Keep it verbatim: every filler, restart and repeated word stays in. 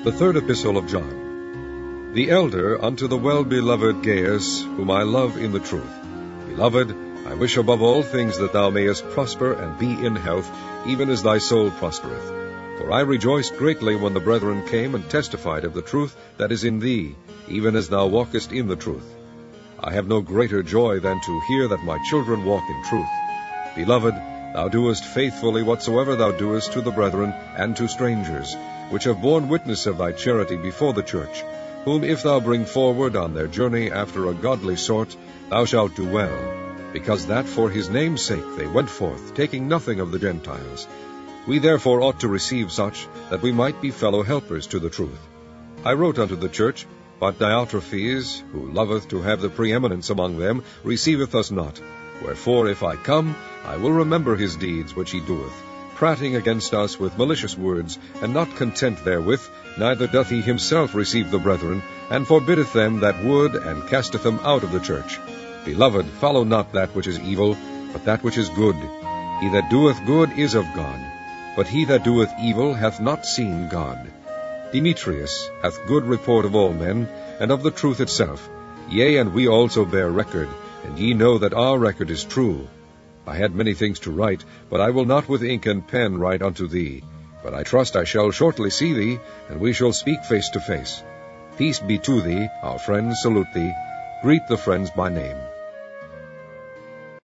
The third epistle of John. The elder unto the well-beloved Gaius, whom I love in the truth. Beloved, I wish above all things that thou mayest prosper and be in health, even as thy soul prospereth. For I rejoiced greatly when the brethren came and testified of the truth that is in thee, even as thou walkest in the truth. I have no greater joy than to hear that my children walk in truth. Beloved, thou doest faithfully whatsoever thou doest to the brethren and to strangers, which have borne witness of thy charity before the church, whom if thou bring forward on their journey after a godly sort, thou shalt do well, because that for his name's sake they went forth, taking nothing of the Gentiles. We therefore ought to receive such, that we might be fellow helpers to the truth. I wrote unto the church, but Diotrephes, who loveth to have the preeminence among them, receiveth us not. Wherefore, if I come, I will remember his deeds which he doeth, prating against us with malicious words, and not content therewith, neither doth he himself receive the brethren, and forbiddeth them that would, and casteth them out of the church. Beloved, follow not that which is evil, but that which is good. He that doeth good is of God, but he that doeth evil hath not seen God. Demetrius hath good report of all men, and of the truth itself. Yea, and we also bear record, and ye know that our record is true. I had many things to write, but I will not with ink and pen write unto thee. But I trust I shall shortly see thee, and we shall speak face to face. Peace be to thee. Our friends salute thee. Greet the friends by name.